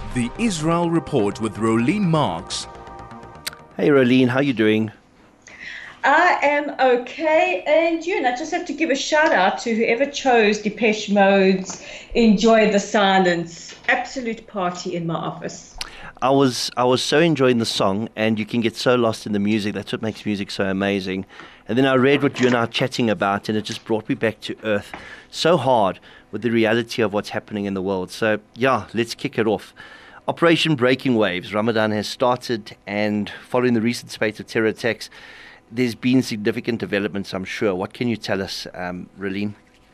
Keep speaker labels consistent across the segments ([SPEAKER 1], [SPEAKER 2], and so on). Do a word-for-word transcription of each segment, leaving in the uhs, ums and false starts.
[SPEAKER 1] The Israel Report with Rolene Marks.
[SPEAKER 2] Hey Rolene, how you doing?
[SPEAKER 3] I am okay, and you, and I just have to give a shout out to whoever chose Depeche Mode's Enjoy the Silence. Absolute party in my office.
[SPEAKER 2] I was I was so enjoying the song, and you can get so lost in the music. That's what makes music so amazing. And then I read what you and I are chatting about, and it just brought me back to earth so hard with the reality of what's happening in the world. So yeah, let's kick it off. Operation Breaking Waves. Ramadan has started, and following the recent spate of terror attacks, there's been significant developments, I'm sure. What can you tell us, um, Rolene?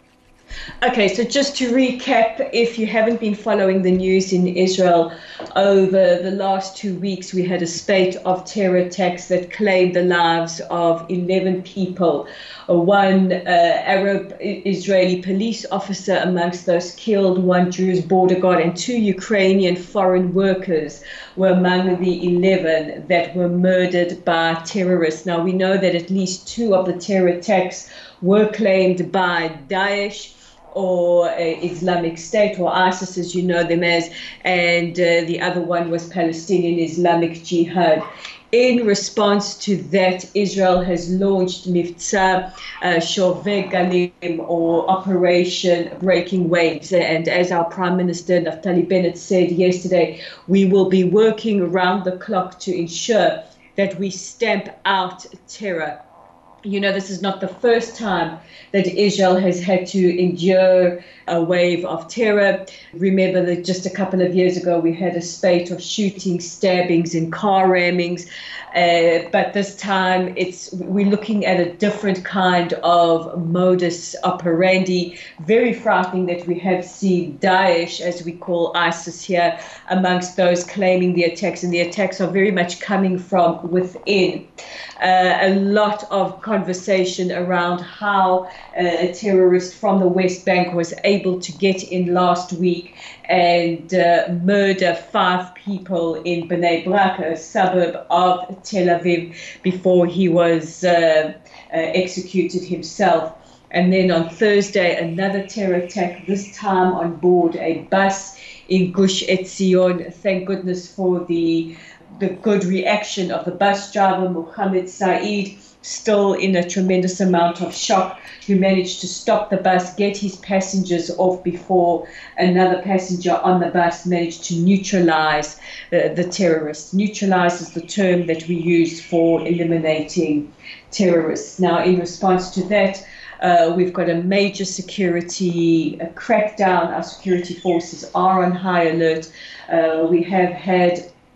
[SPEAKER 3] Okay, so just to recap, if you haven't been following the news in Israel, over the last two weeks, we had a spate of terror attacks that claimed the lives of eleven people. One uh, Arab Israeli police officer amongst those killed, one Jewish border guard, and two Ukrainian foreign workers were among the eleven that were murdered by terrorists. Now, we know that at least two of the terror attacks were claimed by Daesh, or uh, Islamic State, or ISIS as you know them as, and uh, the other one was Palestinian Islamic Jihad. In response to that, Israel has launched Mivtza uh, Shoveh Galim, or Operation Breaking Waves. And as our Prime Minister Naftali Bennett said yesterday, we will be working around the clock to ensure that we stamp out terror. You know, this is not the first time that Israel has had to endure a wave of terror. Remember that just a couple of years ago, we had a spate of shootings, stabbings, and car rammings. Uh, but this time, it's we're looking at a different kind of modus operandi. Very frightening that we have seen Daesh, as we call ISIS here, amongst those claiming the attacks. And the attacks are very much coming from within. Uh, a lot of conversation around how uh, a terrorist from the West Bank was able to get in last week and uh, murder five people in Bnei Brak, a suburb of Tel Aviv, before he was uh, uh, executed himself. And then on Thursday, another terror attack, this time on board a bus in Gush Etzion. Thank goodness for the the good reaction of the bus driver, Mohammed Saeed, still in a tremendous amount of shock, who managed to stop the bus, get his passengers off before another passenger on the bus managed to neutralize uh, the terrorists. Neutralize is the term that we use for eliminating terrorists. Now, in response to that, Uh, we've got a major security uh, crackdown. Our security forces are on high alert. Uh, we have had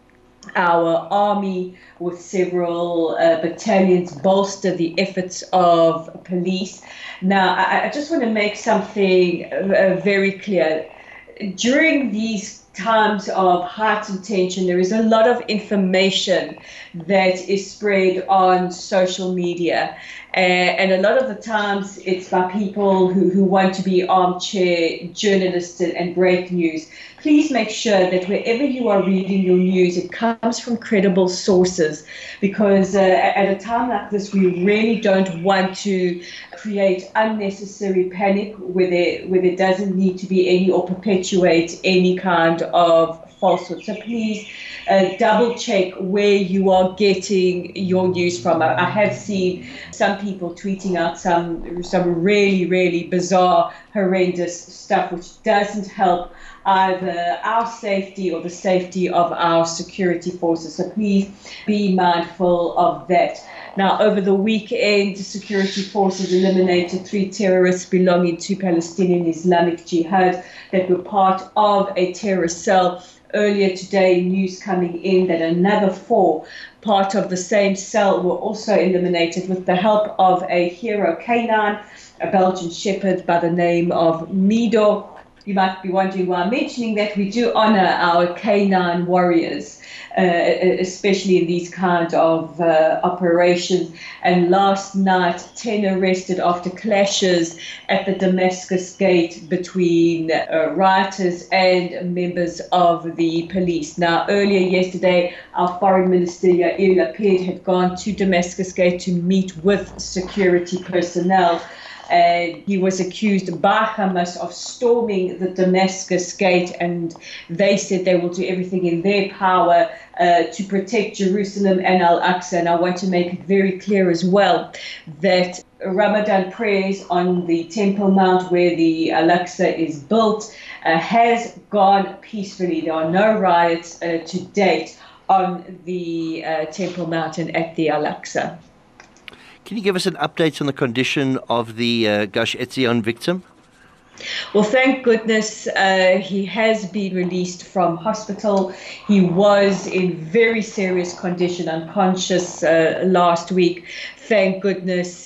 [SPEAKER 3] our army with several uh, battalions bolster the efforts of police. Now, I, I just want to make something uh, very clear. During these times of heightened tension, there is a lot of information that is spread on social media. Uh, and a lot of the times it's by people who, who want to be armchair journalists and, and break news. Please make sure that wherever you are reading your news, it comes from credible sources, because uh, at a time like this, we really don't want to create unnecessary panic where there, where there doesn't need to be any, or perpetuate any kind of falsehood. So please uh, double check where you are getting your news from. I, I have seen some people tweeting out some some really, really bizarre, horrendous stuff, which doesn't help either our safety or the safety of our security forces. So please be mindful of that. Now, over the weekend, security forces eliminated three terrorists belonging to Palestinian Islamic Jihad that were part of a terrorist cell. Earlier today, news coming in that another four, part of the same cell, were also eliminated with the help of a hero canine, a Belgian shepherd by the name of Mido. You might be wondering why I'm mentioning that. We do honor our canine warriors, uh, especially in these kind of uh, operations. And last night, ten arrested after clashes at the Damascus Gate between uh, rioters and members of the police. Now, earlier yesterday, our Foreign Minister Yair Lapid had gone to Damascus Gate to meet with security personnel. and he was accused by Hamas of storming the Damascus Gate, and they said they will do everything in their power uh, to protect Jerusalem and Al-Aqsa. And I want to make it very clear as well that Ramadan prayers on the Temple Mount where the Al-Aqsa is built uh, has gone peacefully. There are no riots uh, to date on the uh, Temple Mount and at the Al-Aqsa.
[SPEAKER 2] Can you give us an update on the condition of the uh, Gush Etzion victim?
[SPEAKER 3] Well, thank goodness uh, he has been released from hospital. He was in very serious condition, unconscious uh, last week. Thank goodness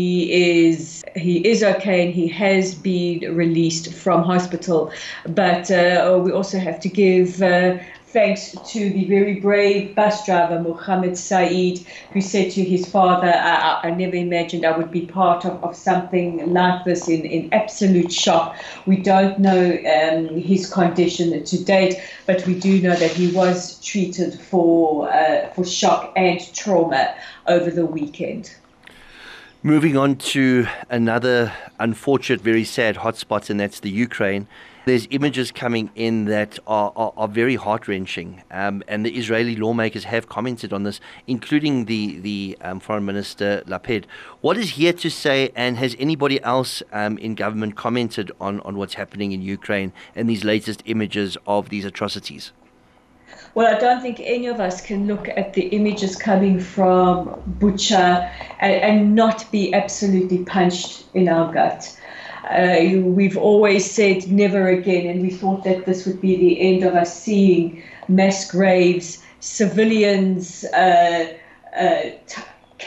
[SPEAKER 3] he is he is okay and he has been released from hospital. But uh, we also have to give uh, thanks to the very brave bus driver, Mohammed Saeed, who said to his father, I, I never imagined I would be part of, of something like this, in, in absolute shock. We don't know um, his condition to date, but we do know that he was treated for, uh, for shock and trauma over the weekend.
[SPEAKER 2] Moving on to another unfortunate, very sad hotspot, and that's the Ukraine. There's images coming in that are, are, are very heart-wrenching, um, and the Israeli lawmakers have commented on this, including the, the um, Foreign Minister Lapid. What is he to say, and has anybody else um, in government commented on, on what's happening in Ukraine and these latest images of these atrocities?
[SPEAKER 3] Well, I don't think any of us can look at the images coming from Bucha and, and not be absolutely punched in our gut. Uh, we've always said never again, and we thought that this would be the end of us seeing mass graves, civilians uh, uh, t-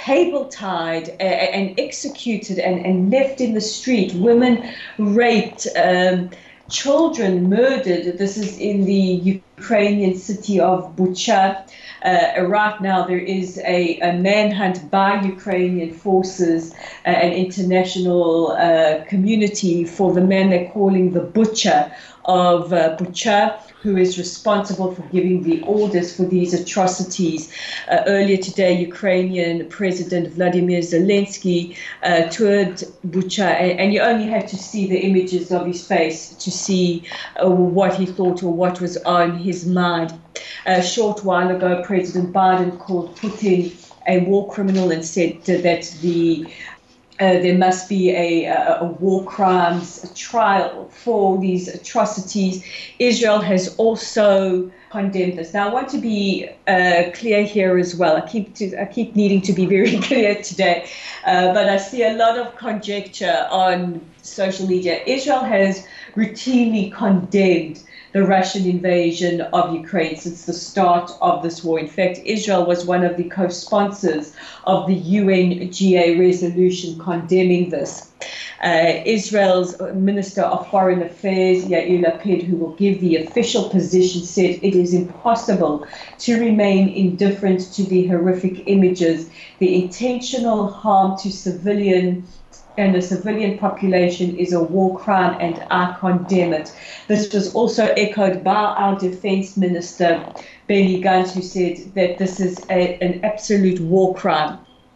[SPEAKER 3] cable-tied uh, and executed and, and left in the street, women raped, um, children murdered. This is in the Ukrainian city of Bucha. Uh, right now, there is a, a manhunt by Ukrainian forces, uh, an international uh, community, for the man they're calling the butcher of uh, Bucha, who is responsible for giving the orders for these atrocities. Uh, earlier today, Ukrainian President Vladimir Zelensky uh, toured Bucha, and, and you only had to see the images of his face to see uh, what he thought or what was on his mind. A short while ago, President Biden called Putin a war criminal and said that the Uh, there must be a, a, a war crimes trial for these atrocities. Israel has also condemned this. Now, I want to be uh, clear here as well. I keep to, I keep needing to be very clear today, uh, but I see a lot of conjecture on social media. Israel has routinely condemned the Russian invasion of Ukraine since the start of this war. In fact, Israel was one of the co-sponsors of the U N G A resolution condemning this. Uh, Israel's Minister of Foreign Affairs, Yair Lapid, who will give the official position, said it is impossible to remain indifferent to the horrific images. The intentional harm to civilian and the civilian population is a war crime, and I condemn it. This was also echoed by our Defense Minister, Benny Gantz, who said that this is a, an absolute war crime.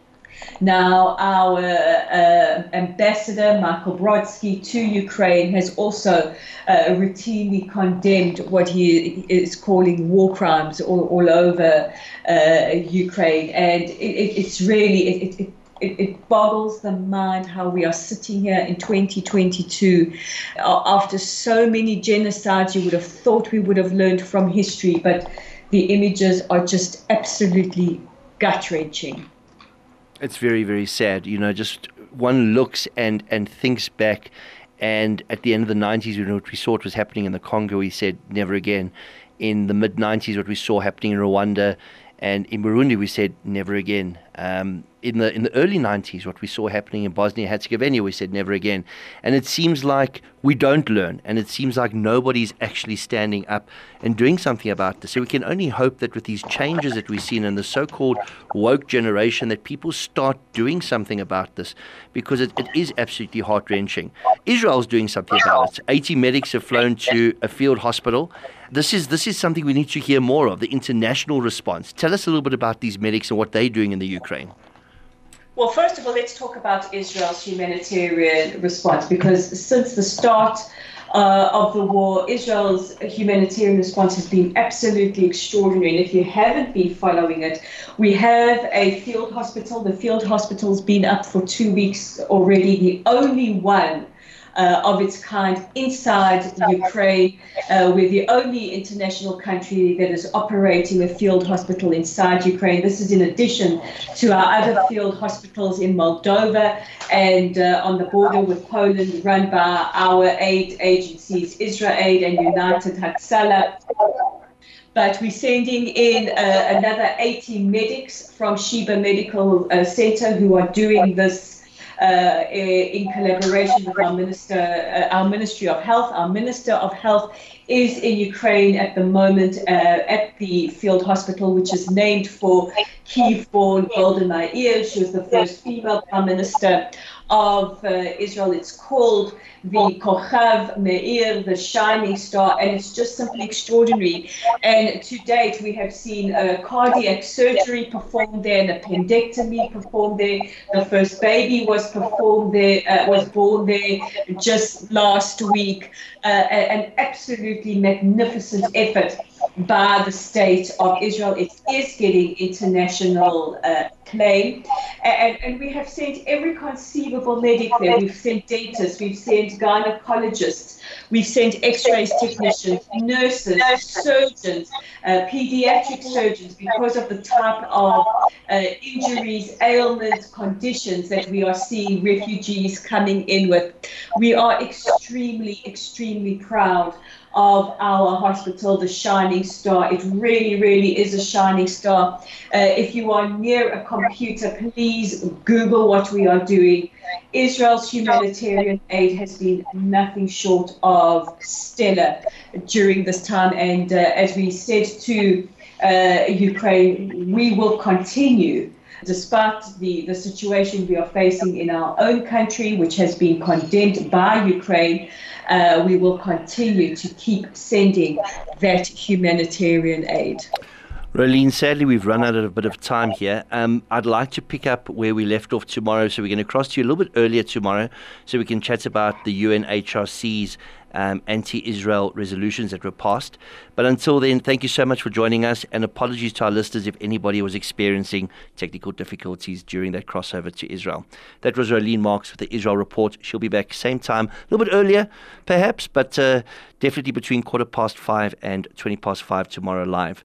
[SPEAKER 3] Now, our uh, ambassador, Michael Brodsky, to Ukraine has also uh, routinely condemned what he is calling war crimes all, all over uh, Ukraine. And it, it, it's really... It, it, It, it boggles the mind how we are sitting here in twenty twenty-two uh, after so many genocides. You would have thought we would have learned from history, but the images are just absolutely gut-wrenching.
[SPEAKER 2] It's very, very sad. You know, just one looks and, and thinks back, and at the end of the nineties, you know, what we saw what was happening in the Congo, we said never again. In the mid nineties, what we saw happening in Rwanda, and in Burundi, we said never again. Um, in the in the early nineties, what we saw happening in Bosnia-Herzegovina, we said never again. And it seems like we don't learn, and it seems like nobody's actually standing up and doing something about this. So we can only hope that with these changes that we've seen in the so-called woke generation, that people start doing something about this, because it, it is absolutely heart-wrenching. Israel's doing something about it. eighty medics have flown to a field hospital. This is this is something we need to hear more of, the international response. Tell us a little bit about these medics and what they're doing in the Ukraine.
[SPEAKER 3] Well, first of all, let's talk about Israel's humanitarian response, because since the start uh, of the war, Israel's humanitarian response has been absolutely extraordinary. And if you haven't been following it, we have a field hospital. The field hospital's been up for two weeks already, the only one Uh, of its kind inside Ukraine. Uh, we're the only international country that is operating a field hospital inside Ukraine. This is in addition to our other field hospitals in Moldova and uh, on the border with Poland, run by our aid agencies, Israel Aid and United Hatzalah. But we're sending in uh, another eighty medics from Sheba Medical uh, Center who are doing this Uh, in collaboration with our minister, uh, our Ministry of Health. Our Minister of Health is in Ukraine at the moment uh, at the field hospital, which is named for Kyiv-born Golda Meir. She was the first female prime minister of uh, Israel. It's called the Kochav Meir, the Shining Star, and it's just simply extraordinary. And to date, we have seen a cardiac surgery performed there, an appendectomy performed there. The first baby was performed there, uh, was born there just last week. Uh, an absolutely magnificent effort by the state of Israel. It is getting international uh, claim. And, and we have sent every conceivable medic there. We've sent dentists, we've sent gynecologists, we've sent x-rays technicians, nurses, surgeons, uh, pediatric surgeons, because of the type of uh, injuries, ailments, conditions that we are seeing refugees coming in with. We are extremely, extremely proud of our hospital, the Shining Star. It really, really is a shining star. Uh, if you are near a computer, please Google what we are doing. Israel's humanitarian aid has been nothing short of stellar during this time. And uh, as we said to uh, Ukraine, we will continue, despite the, the situation we are facing in our own country, which has been condemned by Ukraine. Uh, we will continue to keep sending that humanitarian aid.
[SPEAKER 2] Roelien, sadly, we've run out of a bit of time here. Um, I'd like to pick up where we left off tomorrow, so we're going to cross to you a little bit earlier tomorrow, so we can chat about the U N H R C's um, anti-Israel resolutions that were passed. But until then, thank you so much for joining us, and apologies to our listeners if anybody was experiencing technical difficulties during that crossover to Israel. That was Roelien Marks with the Israel Report. She'll be back same time, a little bit earlier, perhaps, but uh, definitely between quarter past five and twenty past five tomorrow live.